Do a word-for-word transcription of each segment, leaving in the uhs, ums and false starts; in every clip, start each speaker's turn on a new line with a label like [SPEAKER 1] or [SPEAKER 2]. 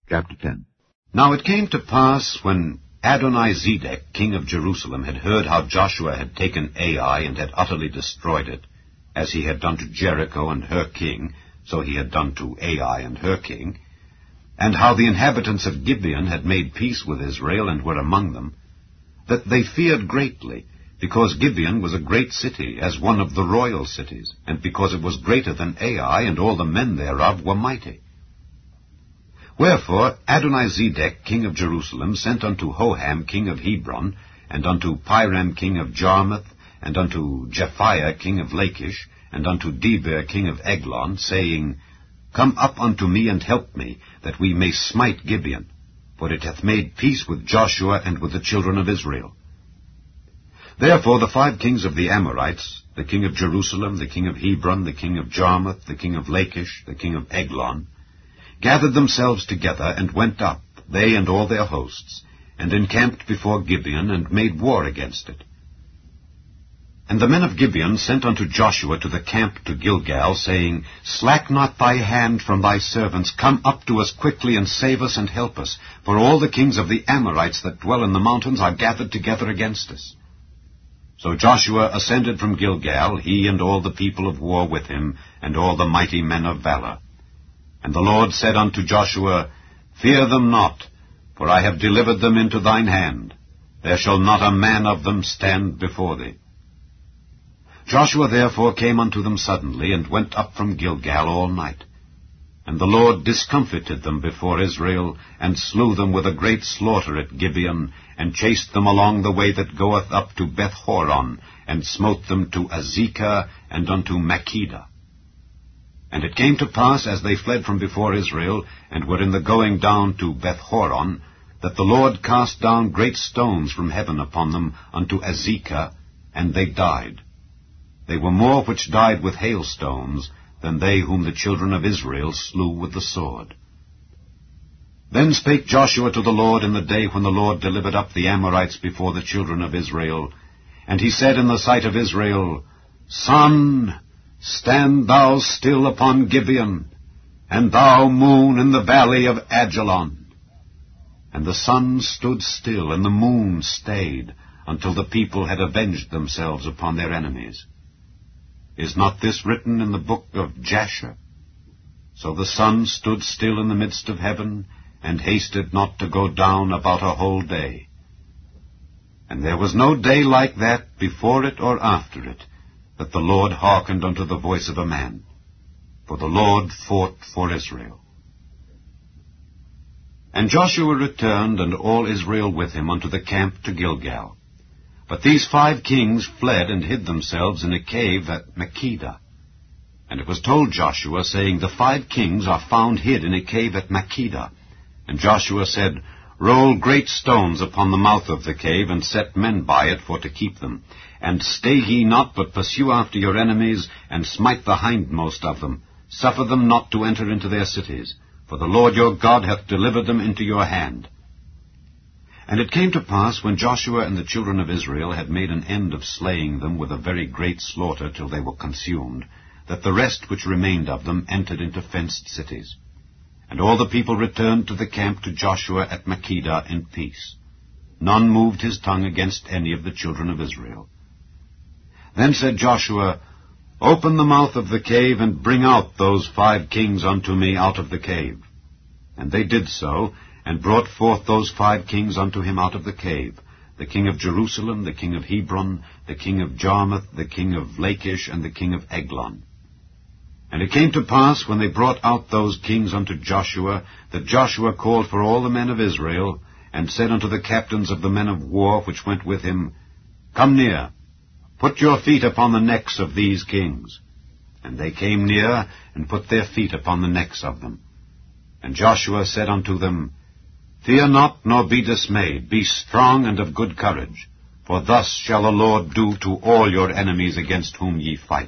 [SPEAKER 1] Chapter ten.
[SPEAKER 2] Now it came to pass, when Adonizedec, king of Jerusalem, had heard how Joshua had taken Ai and had utterly destroyed it, as he had done to Jericho and her king, so he had done to Ai and her king, and how the inhabitants of Gibeon had made peace with Israel and were among them, that they feared greatly, because Gibeon was a great city, as one of the royal cities, and because it was greater than Ai, and all the men thereof were mighty. Wherefore Adonizedec, king of Jerusalem, sent unto Hoham, king of Hebron, and unto Piram, king of Jarmuth, and unto Japhiah, king of Lachish, and unto Deber, king of Eglon, saying, Come up unto me, and help me, that we may smite Gibeon, for it hath made peace with Joshua and with the children of Israel. Therefore the five kings of the Amorites, the king of Jerusalem, the king of Hebron, the king of Jarmuth, the king of Lachish, the king of Eglon, gathered themselves together, and went up, they and all their hosts, and encamped before Gibeon, and made war against it. And the men of Gibeon sent unto Joshua to the camp to Gilgal, saying, Slack not thy hand from thy servants, come up to us quickly, and save us and help us, for all the kings of the Amorites that dwell in the mountains are gathered together against us. So Joshua ascended from Gilgal, he and all the people of war with him, and all the mighty men of valor. And the Lord said unto Joshua, Fear them not, for I have delivered them into thine hand. There shall not a man of them stand before thee. Joshua therefore came unto them suddenly, and went up from Gilgal all night. And the Lord discomfited them before Israel, and slew them with a great slaughter at Gibeon, and chased them along the way that goeth up to Beth-horon, and smote them to Azekah, and unto Makkedah. And it came to pass, as they fled from before Israel, and were in the going down to Beth-horon, that the Lord cast down great stones from heaven upon them unto Azekah, and they died. They were more which died with hailstones than they whom the children of Israel slew with the sword. Then spake Joshua to the Lord in the day when the Lord delivered up the Amorites before the children of Israel. And he said in the sight of Israel, Sun, stand thou still upon Gibeon, and thou, moon, in the valley of Ajalon. And the sun stood still, and the moon stayed, until the people had avenged themselves upon their enemies. Is not this written in the book of Jasher? So the sun stood still in the midst of heaven, and hasted not to go down about a whole day. And there was no day like that before it or after it, that the Lord hearkened unto the voice of a man. For the Lord fought for Israel. And Joshua returned, and all Israel with him, unto the camp to Gilgal. But these five kings fled and hid themselves in a cave at Makkedah. And it was told Joshua, saying, The five kings are found hid in a cave at Makkedah. And Joshua said, Roll great stones upon the mouth of the cave, and set men by it for to keep them. And stay ye not, but pursue after your enemies, and smite the hindmost of them. Suffer them not to enter into their cities, for the Lord your God hath delivered them into your hand. And it came to pass, when Joshua and the children of Israel had made an end of slaying them with a very great slaughter till they were consumed, that the rest which remained of them entered into fenced cities. And all the people returned to the camp to Joshua at Makkedah in peace. None moved his tongue against any of the children of Israel. Then said Joshua, Open the mouth of the cave, and bring out those five kings unto me out of the cave. And they did so, and brought forth those five kings unto him out of the cave, the king of Jerusalem, the king of Hebron, the king of Jarmuth, the king of Lachish, and the king of Eglon. And it came to pass, when they brought out those kings unto Joshua, that Joshua called for all the men of Israel, and said unto the captains of the men of war which went with him, Come near, put your feet upon the necks of these kings. And they came near, and put their feet upon the necks of them. And Joshua said unto them, Fear not, nor be dismayed. Be strong and of good courage. For thus shall the Lord do to all your enemies against whom ye fight.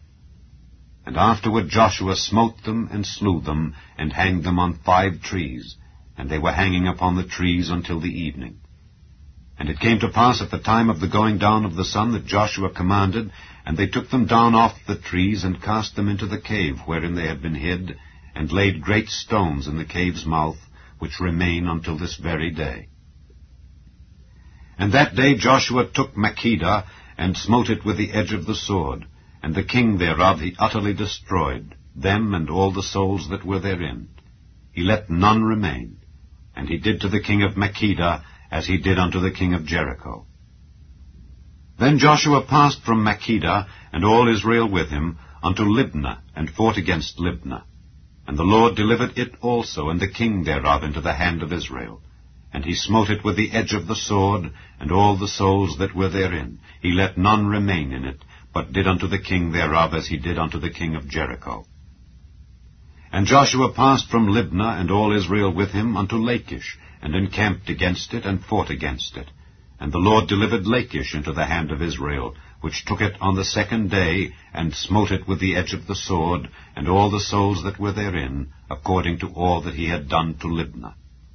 [SPEAKER 2] And afterward Joshua smote them, and slew them, and hanged them on five trees. And they were hanging upon the trees until the evening. And it came to pass at the time of the going down of the sun that Joshua commanded, and they took them down off the trees, and cast them into the cave wherein they had been hid, and laid great stones in the cave's mouth, which remain until this very day. And that day Joshua took Makkedah, and smote it with the edge of the sword, and the king thereof he utterly destroyed, them and all the souls that were therein. He let none remain. And he did to the king of Makkedah as he did unto the king of Jericho. Then Joshua passed from Makkedah, and all Israel with him, unto Libnah, and fought against Libnah. And the Lord delivered it also, and the king thereof, into the hand of Israel. And he smote it with the edge of the sword, and all the souls that were therein. He let none remain in it, but did unto the king thereof as he did unto the king of Jericho. And Joshua passed from Libnah, and all Israel with him, unto Lachish, and encamped against it, and fought against it. And the Lord delivered Lachish into the hand of Israel, which took it on the second day, and smote it with the edge of the sword, and all the souls that were therein, according to all that he had done to Libnah.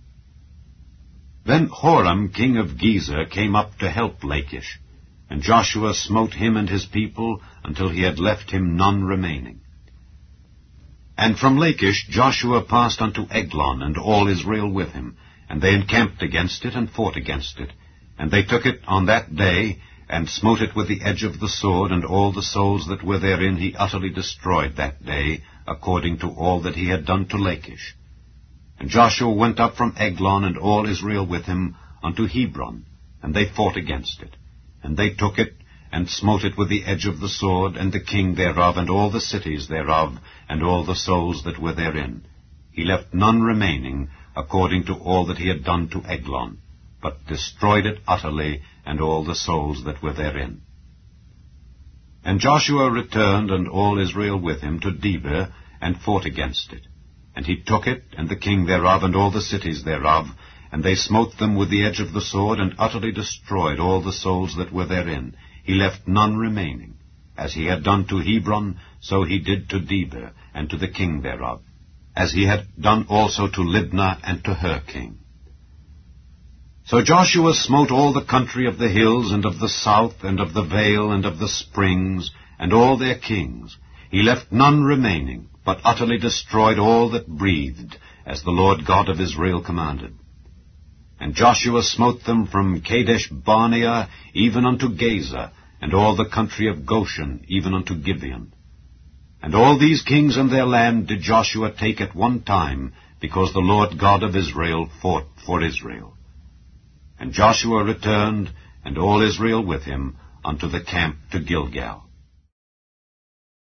[SPEAKER 2] Then Horam king of Gezer came up to help Lachish, and Joshua smote him and his people, until he had left him none remaining. And from Lachish Joshua passed unto Eglon, and all Israel with him, and they encamped against it, and fought against it. And they took it on that day, and smote it with the edge of the sword, and all the souls that were therein he utterly destroyed that day, according to all that he had done to Lachish. And Joshua went up from Eglon, and all Israel with him, unto Hebron, and they fought against it. And they took it, and smote it with the edge of the sword, and the king thereof, and all the cities thereof, and all the souls that were therein. He left none remaining, according to all that he had done to Eglon, but destroyed it utterly, and all the souls that were therein. And Joshua returned, and all Israel with him, to Debir, and fought against it. And he took it, and the king thereof, and all the cities thereof, and they smote them with the edge of the sword, and utterly destroyed all the souls that were therein. He left none remaining. As he had done to Hebron, so he did to Debir, and to the king thereof, as he had done also to Libnah, and to her king. So Joshua smote all the country of the hills, and of the south, and of the vale, and of the springs, and all their kings. He left none remaining, but utterly destroyed all that breathed, as the Lord God of Israel commanded. And Joshua smote them from Kadesh Barnea even unto Gaza, and all the country of Goshen even unto Gibeon. And all these kings and their land did Joshua take at one time, because the Lord God of Israel fought for Israel. And Joshua returned, and all Israel with him, unto the camp to Gilgal.